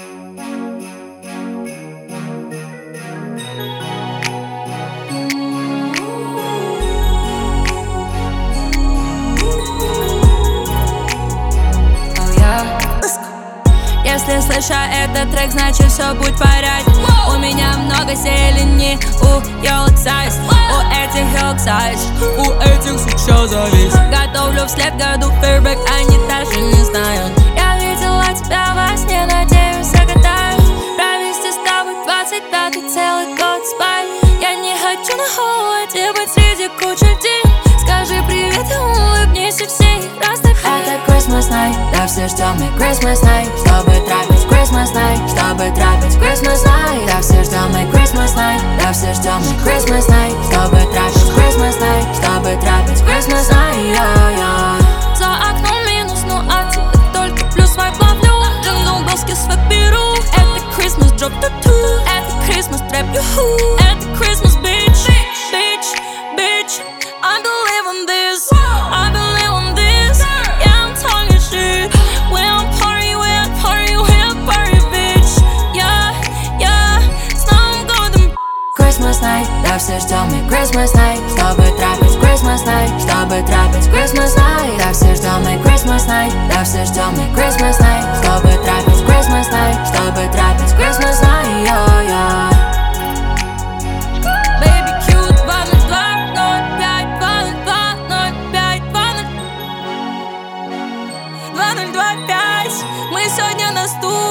Если слышу этот трек, значит все будет в порядке. У меня много зелени, Young Size, у этих Young Size, у этих сук все завис. Готовлю вслед году фейербэк, они даже не знают. Я видела тебя во сне, надеюсь, загадаю провести с тобой 25-й целый год спать. Я не хочу на холоде быть среди кучи людей. Скажи привет и улыбнись, и все их растопить. Это Christmas night, да все ждем и Christmas night, чтобы трапить Christmas night, чтобы трапить Christmas night. Да все ждем и Christmas night, да все ждем и Christmas night, чтобы трапить Christmas night, чтобы трапить Christmas night. За окном минус, ну а тебе только плюс вайб ловлю. Джинглбелски свек беру. Это Christmas drop tattoo, это Christmas trap юху, это Christmas bitch, bitch, bitch. I believe in this, I believe in this. Yeah, I'm talking shit. When I'm party, bitch. Yeah, yeah, с Новым годом. Christmas night, да все ждем и Christmas night, чтобы трапить Christmas night, чтобы трапить Christmas night. Да все ждем и Christmas night, да все ждем и Christmas night, чтобы трапить Christmas night, чтобы трапить Christmas night, yeah, yeah. Baby cute, 2025. Мы сегодня на стул.